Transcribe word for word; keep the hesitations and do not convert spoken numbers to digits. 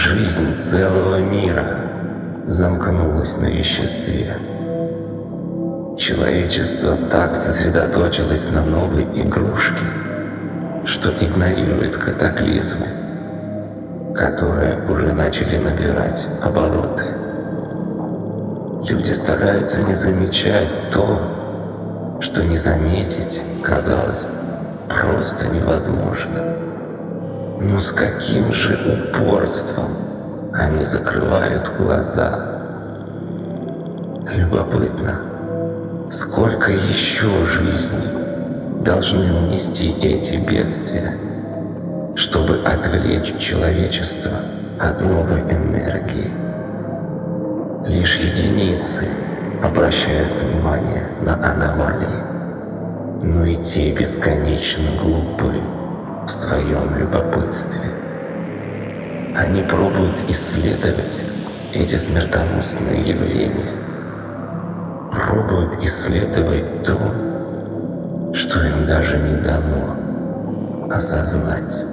Жизнь целого мира замкнулась на веществе. Человечество так сосредоточилось на новой игрушке, что игнорирует катаклизмы, которые уже начали набирать обороты. Люди стараются не замечать то, что не заметить, казалось, просто невозможно. Но с каким же упорством они закрывают глаза? Любопытно, сколько еще жизней должны унести эти бедствия, чтобы отвлечь человечество от новой энергии? Лишь единицы обращают внимание на аномалии, но и те бесконечно глупы в своем любопытстве. Они пробуют исследовать эти смертоносные явления, пробуют исследовать то, что им даже не дано осознать.